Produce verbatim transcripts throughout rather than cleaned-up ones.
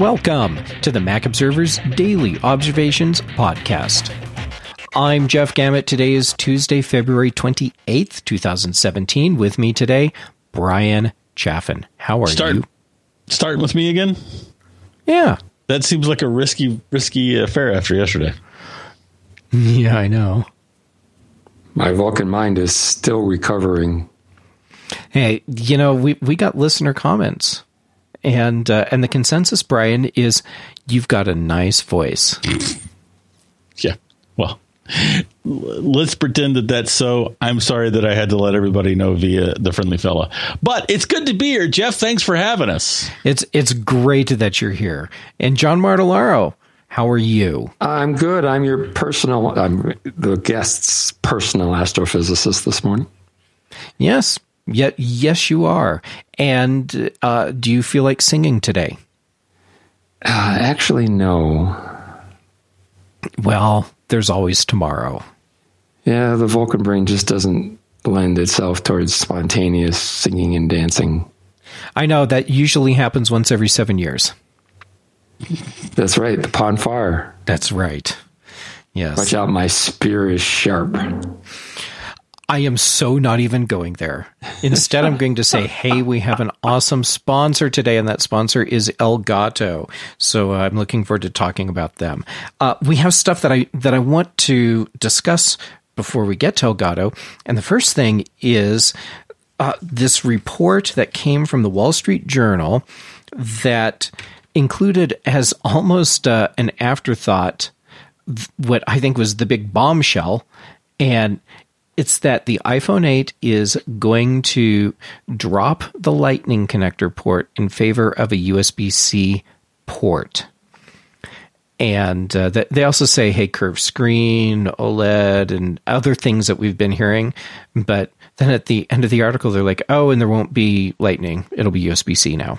Welcome to the Mac Observer's Daily Observations Podcast. I'm Jeff Gamet. Today is Tuesday, February twenty-eighth, twenty seventeen. With me today, Brian Chaffin. How are Start, you? Starting with me again? Yeah. That seems like a risky, risky affair after yesterday. Yeah, I know. My Vulcan mind is still recovering. Hey, you know, we, we got listener comments. And uh, and the consensus, Brian, is you've got a nice voice. Yeah. Well, let's pretend that that's so. I'm sorry that I had to let everybody know via the friendly fella. But it's good to be here, Jeff. Thanks for having us. It's it's great that you're here. And John Martellaro, how are you? I'm good. I'm your personal, I'm the guest's personal astrophysicist this morning. Yes. Yet, yes, you are. And uh, do you feel like singing today? Uh, actually, no. Well, there's always tomorrow. Yeah, the Vulcan brain just doesn't lend itself towards spontaneous singing and dancing. I know that usually happens once every seven years. That's right. The Pon farr. That's right. Yes. Watch out, my spear is sharp. I am so not even going there. Instead, I'm going to say, hey, we have an awesome sponsor today, and that sponsor is Elgato. So uh, I'm looking forward to talking about them. Uh, we have stuff that I that I want to discuss before we get to Elgato. And the first thing is uh, this report that came from the Wall Street Journal that included as almost uh, an afterthought what I think was the big bombshell, and it's that the iPhone eight is going to drop the Lightning connector port in favor of a U S B-C port. And uh, th- they also say, hey, curved screen, OLED, and other things that we've been hearing. But then at the end of the article, they're like, oh, and there won't be Lightning. It'll be U S B-C now.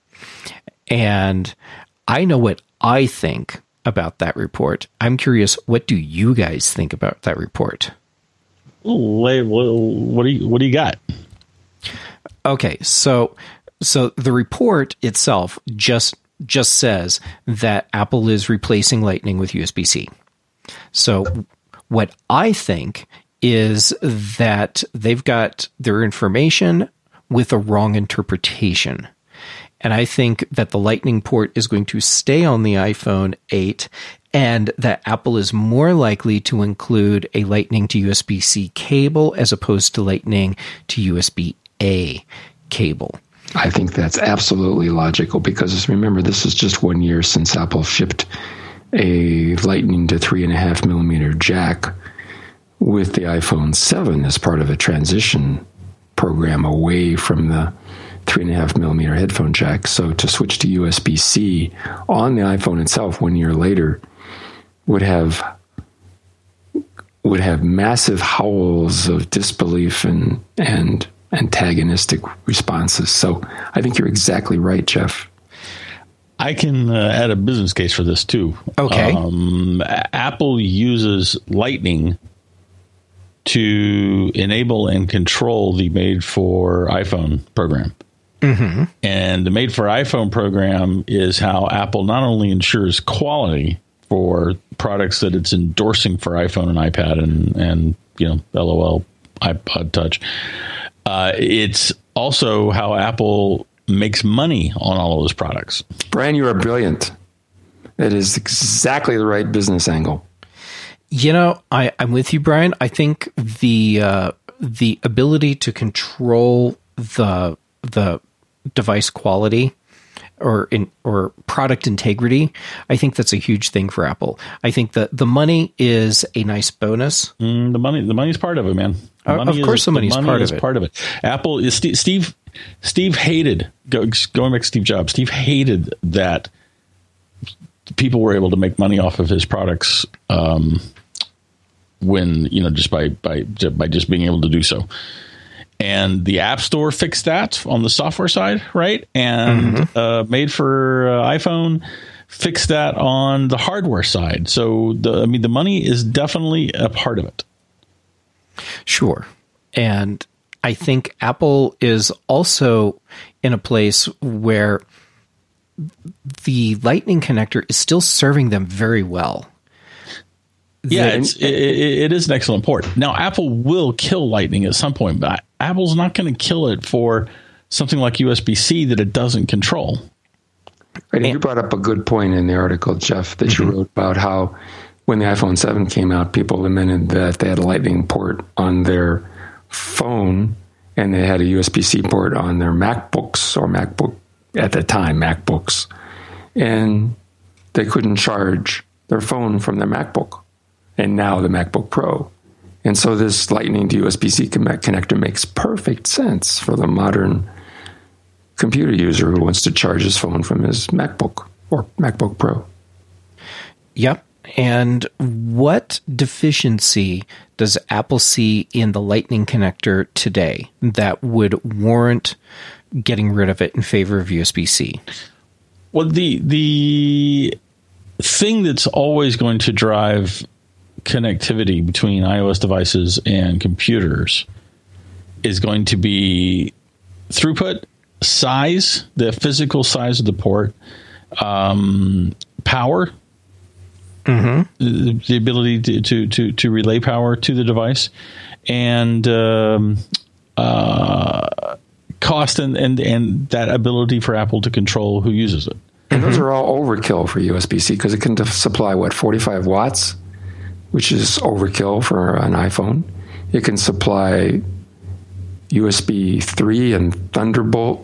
And I know what I think about that report. I'm curious, what do you guys think about that report? What, what do you what do you got? Okay, so so the report itself just just says that Apple is replacing Lightning with U S B-C. So what I think is that they've got their information with a wrong interpretation. And I think that the Lightning port is going to stay on the iPhone eight, and that Apple is more likely to include a Lightning to U S B-C cable as opposed to Lightning to U S B-A cable. I think that's absolutely logical because remember, this is just one year since Apple shipped a Lightning to three and a half millimeter jack with the iPhone seven as part of a transition program away from the three and a half millimeter headphone jack. So to switch to U S B-C on the iPhone itself one year later would have would have massive howls of disbelief and and antagonistic responses. So I think you're exactly right, Jeff. I can uh, add a business case for this too. Okay. Um, Apple uses Lightning to enable and control the Made for iPhone program. Mm-hmm. And the Made for iPhone program is how Apple not only ensures quality for products that it's endorsing for iPhone and iPad and, and you know, LOL, iPod Touch. Uh, it's also how Apple makes money on all of those products. Brian, you are brilliant. That is exactly the right business angle. You know, I, I'm with you, Brian. I think the uh, the ability to control the the device quality or in or product integrity, I think that's a huge thing for Apple. I think that the money is a nice bonus. Mm, the money, the money's part of it, man. The Uh, of course, is, the money's the money part is of it. part of it. Apple is Steve. Steve, Steve hated go, going back to Steve Jobs. Steve hated that people were able to make money off of his products um, when you know just by by by just being able to do so. And the App Store fixed that on the software side, right? And mm-hmm. uh, Made for uh, iPhone fixed that on the hardware side. So, the, I mean, the money is definitely a part of it. Sure. And I think Apple is also in a place where the Lightning connector is still serving them very well. Yeah, it's, it, it is an excellent port. Now, Apple will kill Lightning at some point, but Apple's not going to kill it for something like U S B C that it doesn't control. Right, and you brought up a good point in the article, Jeff, that you mm-hmm. wrote about how when the iPhone seven came out, people lamented that they had a Lightning port on their phone and they had a U S B C port on their MacBooks or MacBook at the time, MacBooks, and they couldn't charge their phone from their MacBook. And now the MacBook Pro. And so this Lightning to U S B C connector makes perfect sense for the modern computer user who wants to charge his phone from his MacBook or MacBook Pro. Yep. And what deficiency does Apple see in the Lightning connector today that would warrant getting rid of it in favor of U S B C? Well, the the thing that's always going to drive connectivity between iOS devices and computers is going to be throughput, size, the physical size of the port, um, power, mm-hmm. the, the ability to, to, to, to relay power to the device, and um, uh, cost and, and, and that ability for Apple to control who uses it. And those are all overkill for U S B C because it can supply, what, forty-five watts? Which is overkill for an iPhone. It can supply U S B three and Thunderbolt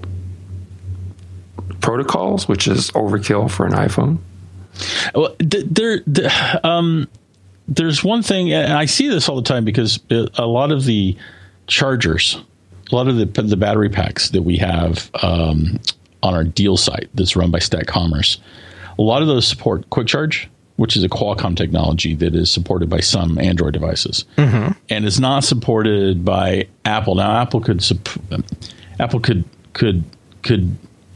protocols, which is overkill for an iPhone. Well, there, there, um, there's one thing, and I see this all the time because a lot of the chargers, a lot of the, the battery packs that we have um, on our deal site that's run by Stack Commerce, a lot of those support Quick Charge, which is a Qualcomm technology that is supported by some Android devices, mm-hmm. and is not supported by Apple. Now, Apple could Apple could could could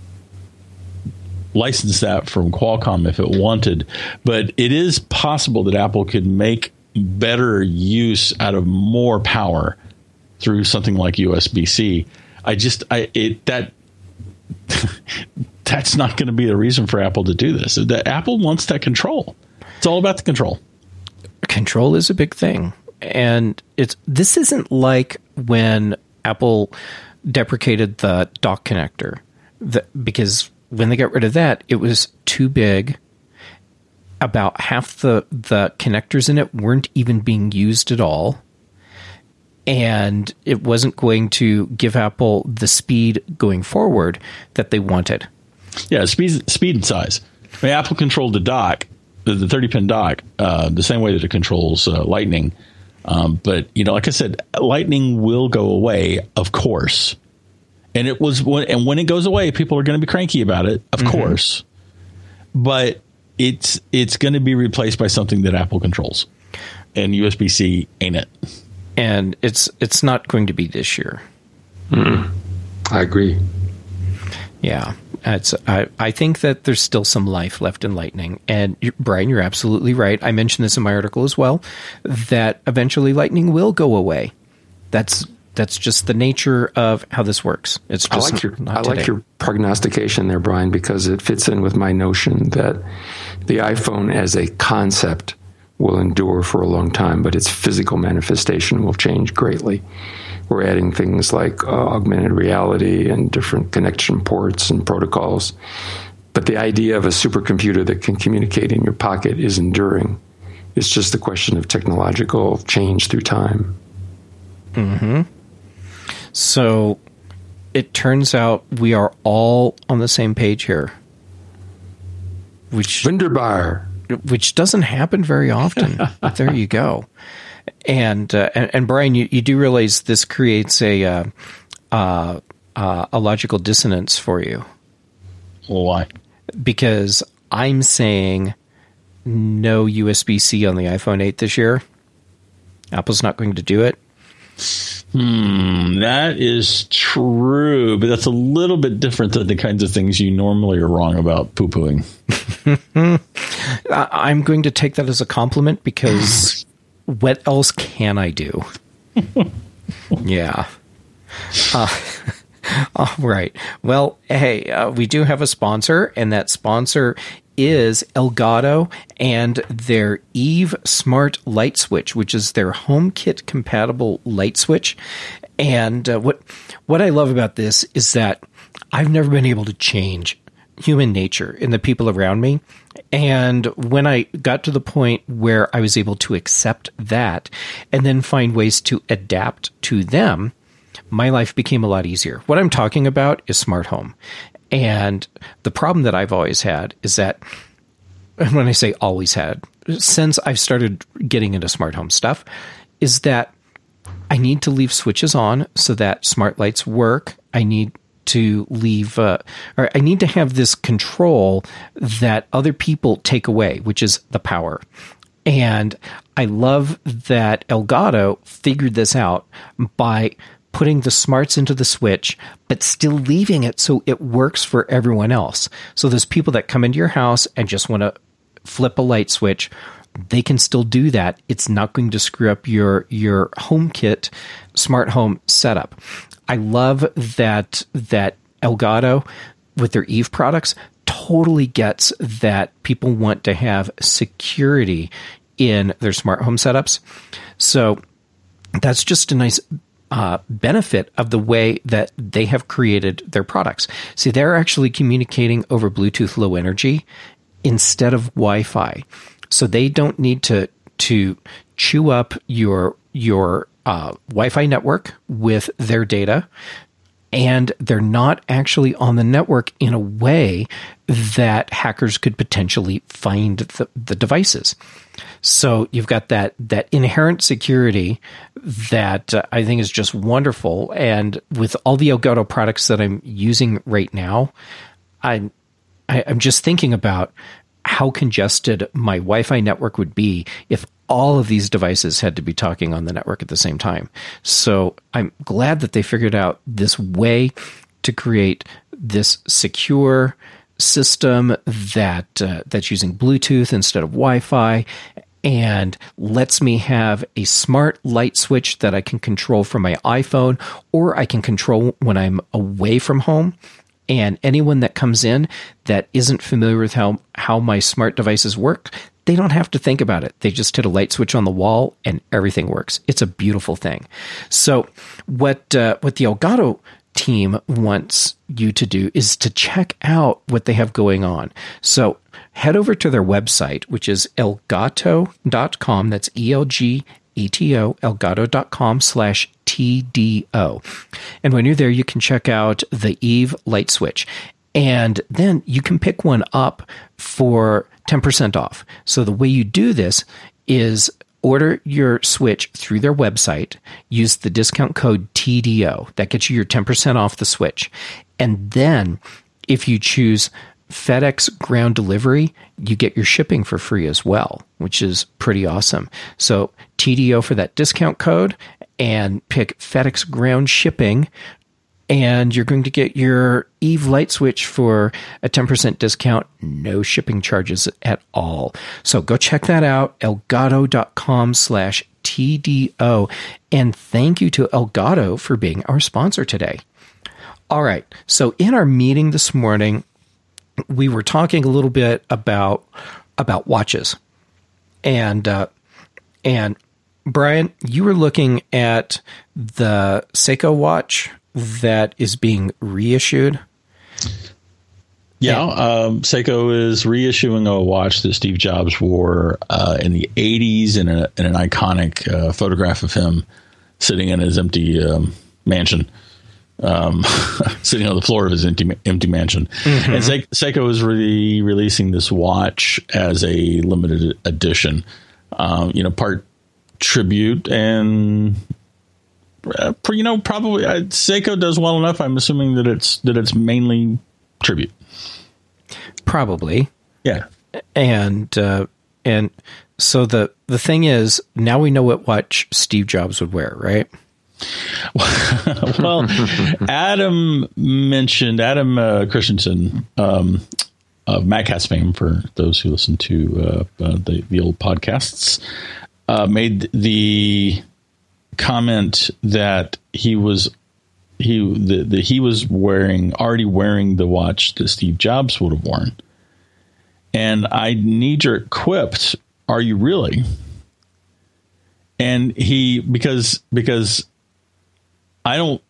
license that from Qualcomm if it wanted, but it is possible that Apple could make better use out of more power through something like U S B C. I just I it that. That's not going to be the reason for Apple to do this. That Apple wants that control. It's all about the control. Control is a big thing. And it's this isn't like when Apple deprecated the dock connector. The, because when they got rid of that, it was too big. About half the, the connectors in it weren't even being used at all. And it wasn't going to give Apple the speed going forward that they wanted. Yeah, speed, speed and size. I mean, Apple controlled the dock, the thirty-pin dock, uh, the same way that it controls uh, Lightning. Um, but, you know, like I said, Lightning will go away, of course. And it was when, and when it goes away, people are going to be cranky about it, of mm-hmm. course. But it's it's going to be replaced by something that Apple controls. And U S B C ain't it. And it's it's not going to be this year. Mm-mm. I agree. Yeah, it's. I, I think that there's still some life left in Lightning. And you're, Brian, you're absolutely right. I mentioned this in my article as well, that eventually Lightning will go away. That's that's just the nature of how this works. It's just I like your not I today. like your prognostication there, Brian, because it fits in with my notion that the iPhone as a concept will endure for a long time, but its physical manifestation will change greatly. We're adding things like uh, augmented reality and different connection ports and protocols. But the idea of a supercomputer that can communicate in your pocket is enduring. It's just a question of technological change through time. Mm-hmm. So it turns out we are all on the same page here. Which Wunderbar. Which doesn't happen very often. But there you go. And, uh, and and Brian, you, you do realize this creates a uh, uh, uh, a logical dissonance for you. Why? Because I'm saying no U S B C on the iPhone eight this year. Apple's not going to do it. Hmm, that is true, but that's a little bit different than the kinds of things you normally are wrong about poo-pooing. I'm going to take that as a compliment because what else can I do? Yeah. Uh, all right. Well, hey, uh, we do have a sponsor, and that sponsor is Elgato and their Eve Smart Light Switch, which is their HomeKit compatible light switch. And uh, what what I love about this is that I've never been able to change human nature in the people around me. And when I got to the point where I was able to accept that and then find ways to adapt to them, my life became a lot easier. What I'm talking about is smart home. And the problem that I've always had is that, when I say always had, since I've started getting into smart home stuff, is that I need to leave switches on so that smart lights work. I need to leave, uh, or I need to have this control that other people take away, which is the power. And I love that Elgato figured this out by putting the smarts into the switch, but still leaving it so it works for everyone else. So there's people that come into your house and just want to flip a light switch. They can still do that. It's not going to screw up your, your HomeKit smart home setup. I love that, that Elgato with their Eve products totally gets that people want to have security in their smart home setups. So that's just a nice Uh, benefit of the way that they have created their products. See, they're actually communicating over Bluetooth Low Energy instead of Wi-Fi. So they don't need to to chew up your your uh, Wi-Fi network with their data, and they're not actually on the network in a way that hackers could potentially find the, the devices. So you've got that that inherent security that uh, I think is just wonderful. And with all the Elgato products that I'm using right now, I'm I, I'm just thinking about how congested my Wi-Fi network would be if all of these devices had to be talking on the network at the same time. So I'm glad that they figured out this way to create this secure system that uh, that's using Bluetooth instead of Wi-Fi, and lets me have a smart light switch that I can control from my iPhone, or I can control when I'm away from home. And anyone that comes in that isn't familiar with how, how my smart devices work, they don't have to think about it. They just hit a light switch on the wall and everything works. It's a beautiful thing. So what uh, what the Elgato team wants you to do is to check out what they have going on. So head over to their website, which is elgato dot com. That's E L G A T O, elgato.com slash T D O. And when you're there, you can check out the Eve light switch. And then you can pick one up for ten percent off. So the way you do this is order your switch through their website, use the discount code T D O. That gets you your ten percent off the switch. And then if you choose FedEx ground delivery, you get your shipping for free as well, which is pretty awesome. So T D O for that discount code, and pick FedEx ground shipping, and you're going to get your Eve light switch for a ten percent discount, no shipping charges at all. So go check that out, elgato.com slash TDO. And thank you to Elgato for being our sponsor today. All right. So in our meeting this morning, we were talking a little bit about, about watches. And, uh, and Brian, you were looking at the Seiko watch that is being reissued. Yeah, um, Seiko is reissuing a watch that Steve Jobs wore uh, in the eighties in, a, in an iconic uh, photograph of him sitting in his empty um, mansion, um, sitting on the floor of his empty, empty mansion. Mm-hmm. And Se- Seiko is re- releasing this watch as a limited edition, um, you know, part tribute and uh, you know, probably uh, Seiko does well enough. I'm assuming that it's that it's mainly tribute. Probably. Yeah. And uh, and so the the thing is, now we know what watch Steve Jobs would wear, right? Well, Adam mentioned Adam uh, Christensen um, of MacCast fame, for those who listen to uh, uh, the the old podcasts, uh, made the comment that he was he the, the he was wearing already wearing the watch that Steve Jobs would have worn, and I knee-jerk quipped, "Are you really?" And he because because I don't.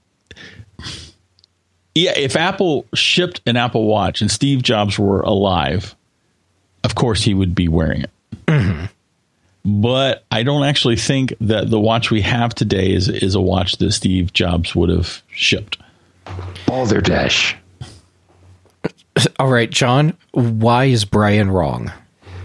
Yeah, if Apple shipped an Apple Watch and Steve Jobs were alive, of course he would be wearing it. Mm-hmm. But I don't actually think that the watch we have today is is a watch that Steve Jobs would have shipped. Balderdash. All right, John, why is Brian wrong?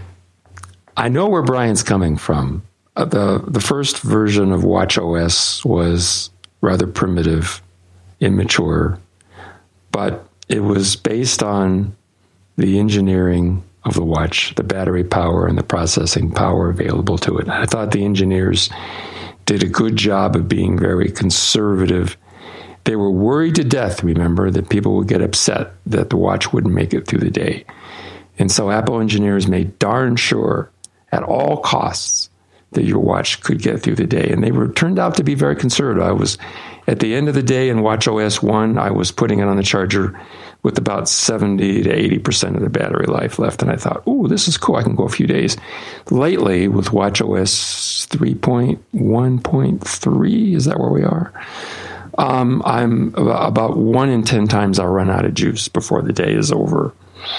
I know where Brian's coming from. Uh, the the first version of watchOS was rather primitive, immature, but it was based on the engineering of the watch, the battery power and the processing power available to it. I thought the engineers did a good job of being very conservative. They were worried to death, remember, that people would get upset that the watch wouldn't make it through the day. And so Apple engineers made darn sure at all costs that your watch could get through the day. And they were turned out to be very conservative. I was, at the end of the day in watchOS one, I was putting it on the charger with about seventy to eighty percent of the battery life left. And I thought, ooh, this is cool. I can go a few days. Lately, with watchOS three point one point three, is that where we are? Um, I'm about one in ten times I'll run out of juice before the day is over.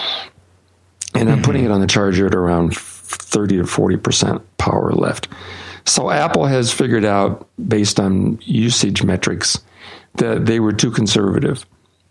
And I'm putting it on the charger at around thirty to forty percent power left. So Apple has figured out, based on usage metrics, that they were too conservative.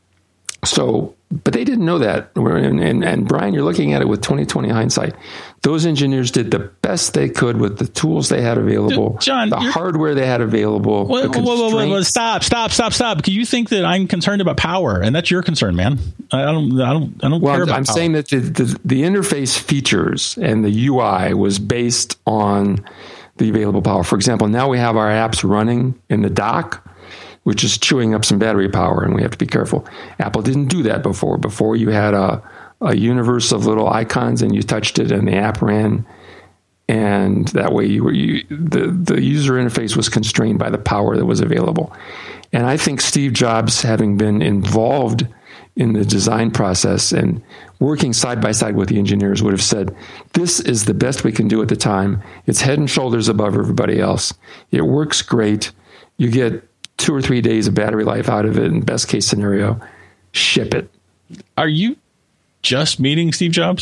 So, but they didn't know that. And, and, and Brian, you're looking at it with twenty twenty hindsight. Those engineers did the best they could with the tools they had available, Dude, John, the hardware they had available. Whoa, whoa, whoa, whoa, whoa, stop, stop, stop, stop! Because you think that I'm concerned about power, and that's your concern, man. I don't, I don't, I don't well, care about I'm power. saying that the, the the interface features and the U I was based on the available power. For example, now we have our apps running in the dock, which is chewing up some battery power, and we have to be careful. Apple didn't do that before. Before, you had a, a universe of little icons, and you touched it, and the app ran, and that way you were you, the the user interface was constrained by the power that was available. And I think Steve Jobs, having been involved in the design process and working side by side with the engineers, would have said, this is the best we can do at the time. It's head and shoulders above everybody else. It works great. You get two or three days of battery life out of it in best case scenario. Ship it. Are you just meeting Steve Jobs?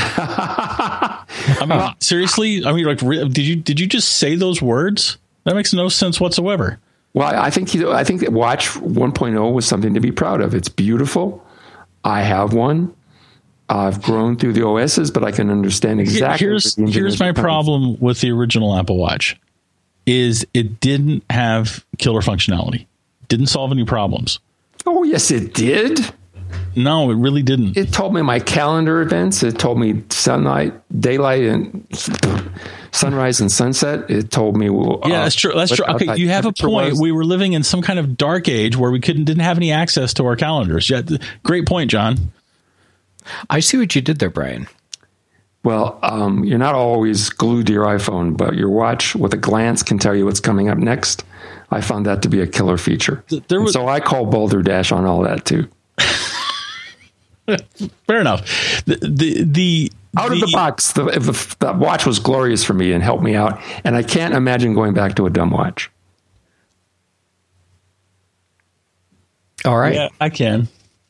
I mean, seriously? I mean, like, did you did you just say those words? That makes no sense whatsoever. Well, I think he, I think that Watch one point oh was something to be proud of. It's beautiful. I have one. I've grown through the O Ss, but I can understand exactly. Here's here's my problem with the original Apple Watch. Is it didn't have killer functionality. Didn't solve any problems. Oh, yes, it did. No, it really didn't. It told me my calendar events. It told me sunlight, daylight, and sunrise and sunset. It told me. Uh, yeah, that's true. That's true. Okay, you have a point. Was. We were living in some kind of dark age where we couldn't didn't have any access to our calendars. Yeah, great point, John. I see what you did there, Brian. Well, um, you're not always glued to your iPhone, but your watch with a glance can tell you what's coming up next. I found that to be a killer feature. There was, so I call Balderdash on all that too. Fair enough. The the, the out the, of the box, the, the, the watch was glorious for me and helped me out, and I can't imagine going back to a dumb watch. All right, yeah, I can.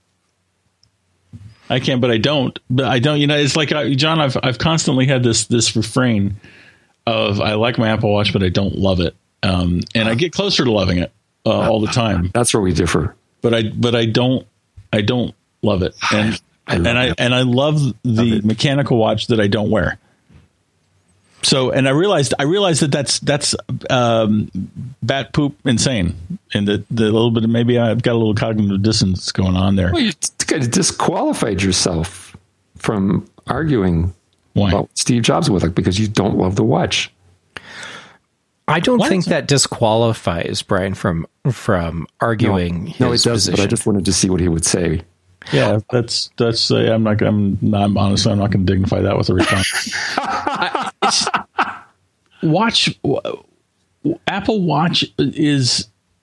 I can, but I don't. But I don't. You know, it's like I, John. I've I've constantly had this this refrain of I like my Apple Watch, but I don't love it, um, and I get closer to loving it uh, all the time. That's where we differ. But I but I don't I don't love it, and I and I it. and I love the love mechanical watch that I don't wear. So, and I realized I realized that that's that's um, bat poop insane, and that the little bit of maybe I've got a little cognitive dissonance going on there. Well, you kind of disqualified yourself from arguing Why? about Steve Jobs with it because you don't love the watch. I don't what? think that disqualifies Brian from from arguing. No, his no it doesn't. But I just wanted to see what he would say. Yeah, that's that's. Uh, I'm not. I'm. I'm honestly. I'm not going to dignify that with a response. I, it's, watch. Apple Watch is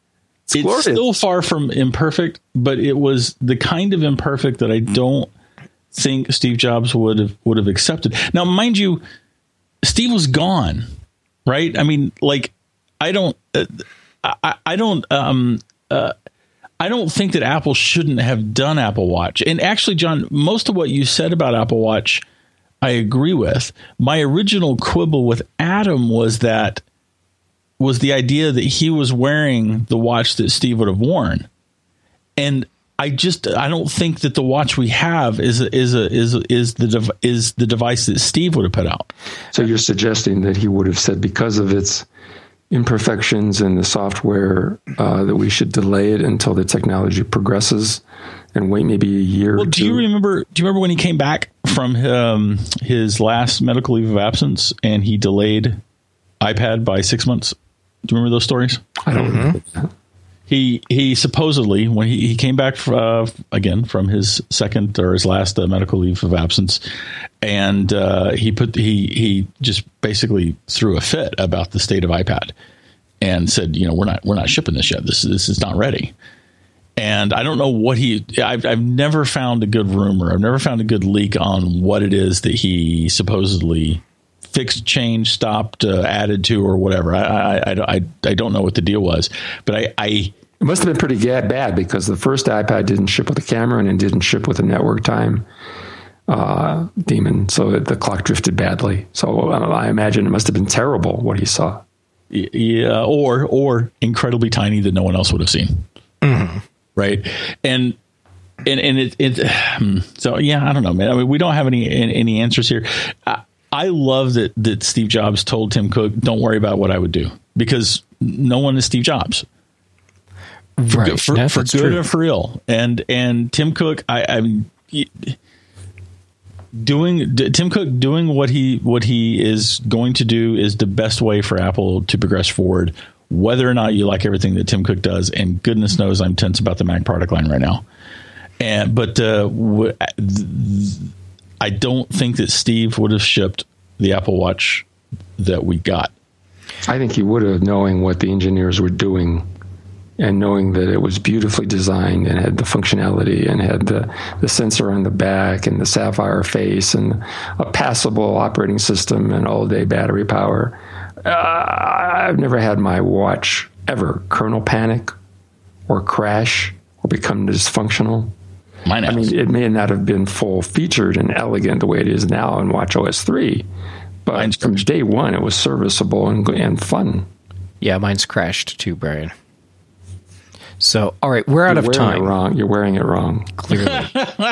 It's, it's glorious. Still far from imperfect, but it was the kind of imperfect that I don't think Steve Jobs would have would have accepted. Now, mind you, Steve was gone, right? I mean, like, I don't, uh, I, I don't, um, uh, I don't think that Apple shouldn't have done Apple Watch. And actually, John, most of what you said about Apple Watch, I agree with. My original quibble with Adam was that was the idea that he was wearing the watch that Steve would have worn, and I just I don't think that the watch we have is a, is a, is a, is the dev, is the device that Steve would have put out. So you're suggesting that he would have said, because of its imperfections in the software, uh, that we should delay it until the technology progresses and wait maybe a year. Well, or do two? you remember? Do you remember when he came back from um, his last medical leave of absence and he delayed iPad by six months? Do you remember those stories? I don't know. Mm-hmm. He he supposedly, when he, he came back uh, again from his second or his last uh, medical leave of absence, and uh, he put he he just basically threw a fit about the state of iPad and said, you know, we're not we're not shipping this yet. This this is not ready. And I don't know what he. I've I've never found a good rumor. I've never found a good leak on what it is that he supposedly fixed, changed, stopped, uh, added to, or whatever. I, I, I, I don't know what the deal was, but I, I it must have been pretty bad, because the first iPad didn't ship with a camera and it didn't ship with a network time uh, daemon, so the clock drifted badly. So uh, I imagine it must have been terrible what he saw. Yeah, or or incredibly tiny that no one else would have seen. Mm-hmm. Right, and. And and it, it so yeah, I don't know, man. I mean, we don't have any any answers here. I, I love that that Steve Jobs told Tim Cook, "Don't worry about what I would do," because no one is Steve Jobs, for, right? For, no, for good true. or for ill. And and Tim Cook, I, I'm doing Tim Cook doing what he what he is going to do is the best way for Apple to progress forward, whether or not you like everything that Tim Cook does. And goodness knows, I'm tense about the Mac product line right now. And but uh, w- th- I don't think that Steve would have shipped the Apple Watch that we got. I think he would have, knowing what the engineers were doing and knowing that it was beautifully designed and had the functionality and had the, the sensor on the back and the sapphire face and a passable operating system and all-day battery power. Uh, I've never had my watch ever kernel panic or crash or become dysfunctional. Mine I mean, it may not have been full featured and elegant the way it is now in watchOS three, but mine's from crashed. Day one, it was serviceable and and fun. Yeah, mine's crashed too, Brian. So, all right, we're out You're of time. It wrong. You're wearing it wrong. Clearly.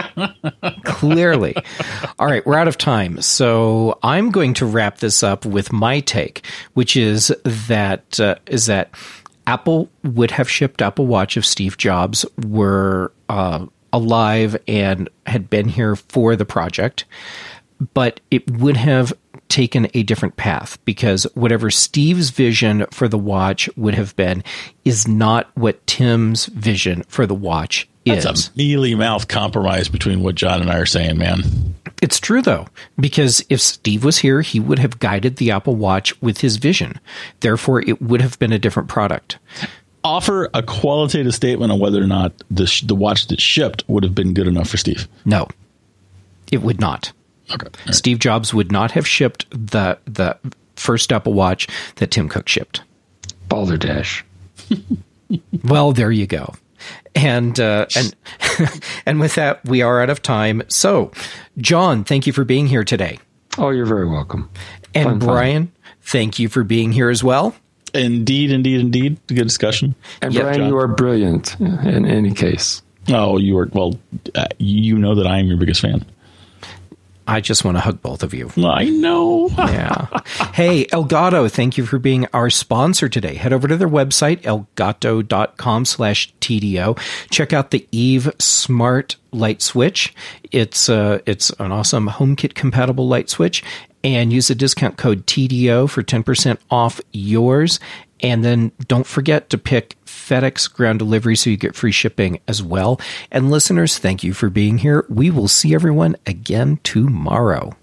Clearly. All right, we're out of time. So I'm going to wrap this up with my take, which is that uh, is that Apple would have shipped Apple Watch if Steve Jobs were uh, alive and had been here for the project, but it would have taken a different path, because whatever Steve's vision for the watch would have been is not what Tim's vision for the watch is. That's a mealy mouth compromise between what John and I are saying, man. It's true, though, because if Steve was here, he would have guided the Apple Watch with his vision. Therefore, it would have been a different product. Offer a qualitative statement on whether or not the sh- the watch that shipped would have been good enough for Steve. No, it would not. Okay. Right. Steve Jobs would not have shipped the the first Apple Watch that Tim Cook shipped. Balderdash. Well, there you go. And uh, and and with that, we are out of time. So, John, thank you for being here today. Oh, you're very welcome. And fun, Brian, fun. thank you for being here as well. Indeed, indeed, indeed. Good discussion. And Yep, Brian, John. you are brilliant in any case. Oh, you are, well, uh, you know that I am your biggest fan. I just want to hug both of you. I know. Yeah. Hey, Elgato, thank you for being our sponsor today. Head over to their website, elgato.com slash TDO. Check out the Eve Smart Light Switch. It's uh, it's an awesome HomeKit compatible light switch. And use the discount code T D O for ten percent off yours. And then don't forget to pick FedEx Ground Delivery so you get free shipping as well. And listeners, thank you for being here. We will see everyone again tomorrow.